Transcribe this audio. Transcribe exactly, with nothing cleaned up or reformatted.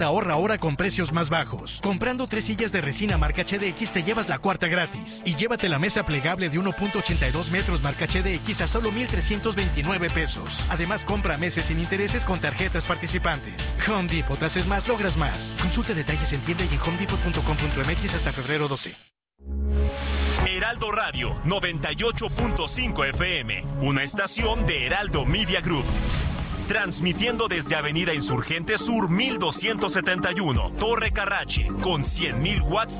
Ahorra ahora con precios más bajos. Comprando tres sillas de resina marca H D X te llevas la cuarta gratis. Y llévate la mesa plegable de uno punto ochenta y dos metros marca H D X a solo mil trescientos veintinueve pesos. Además, compra meses sin intereses con tarjetas participantes. Home Depot, haces más, logras más. Consulta detalles en tienda y en home depot punto com punto m x hasta febrero doce. Heraldo Radio noventa y ocho punto cinco F M, una estación de Heraldo Media Group. Transmitiendo desde Avenida Insurgente Sur mil doscientos setenta y uno, Torre Carrache, con cien mil watts